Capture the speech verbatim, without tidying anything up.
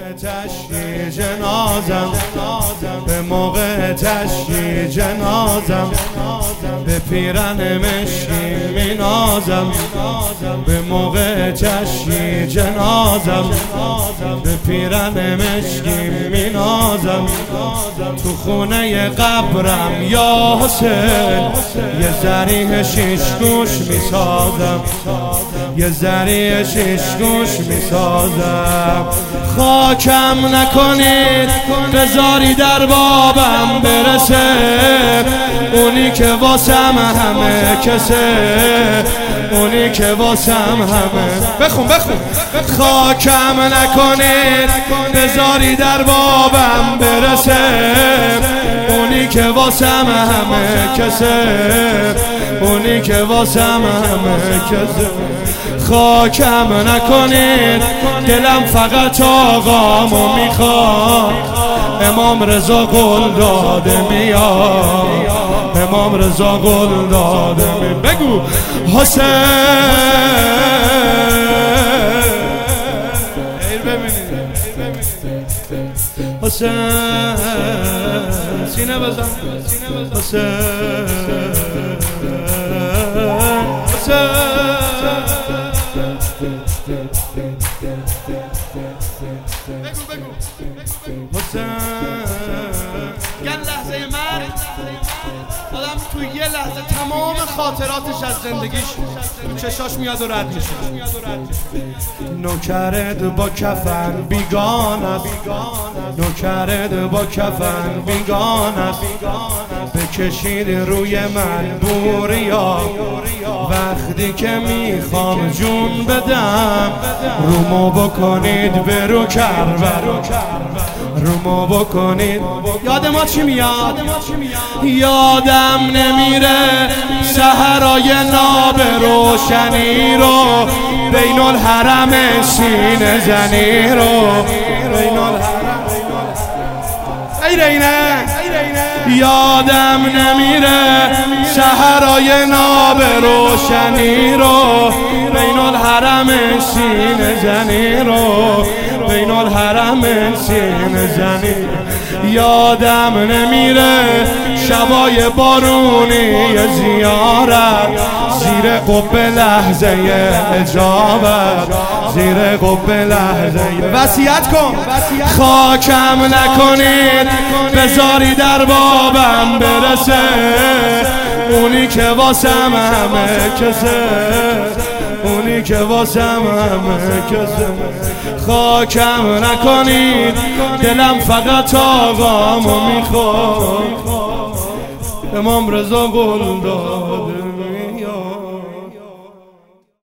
تشییع جنازم، به موقع تشییع جنازم، به پیرن مشکی می نازم، به موقع تشییع جنازم، به پیرن مشکی می نازم. تو خونه قبرم یا حسین یه ذریح شیش گوش می سازم، یه ذریح شیش گوش می سازم. خاکم نکنید بذاری در بابم برسه، اونی که واسم همه کسه، اونی که واسم همه. بخون بخون. خاکم نکنید بذاری در بابم برسه، اونی که واسم همه کسه، اونی که واسم همه کسه. خاکم نکنید دلم فقط آقامو میخواد، امام رضا قول داده میاد، امام رضا قول داده میاد. بگو حسین. حسین سینه بزن. حسین حسین گل لحظه مرگ آدم تو یه لحظه تمام خاطراتش از زندگیش تو چشاش میاد و رد میشه. نوکرت با کفن بیگان است، نوکرت با کفن بیگان است، بکشید روی من بوریا وقتی که میخوام جون بدم، رومو بکنید برو کربلا، رومو بکنید. یاد ما چی میاد؟ یادم نمیره سحرای ناب روشنی رو، بین الحرم سینه زنی رو، بین الحرم ایرینه. یادم نمیره سحرای ناب روشنی رو، بین الحرم سینه زنی رو، بین الحرم سینه زنی. یادم نمیره شبای بارونی زیارت، زیر قبه لحظه اجابت، زیر قبه لحظه. وصیت کن. خاکم نکنید بذاری در بابم برسه، اونی که واسم همه کسه، اونی که واسم همه کسه. خاکم نکنید دلم فقط آقامو میخواد، امام رضا قول داده.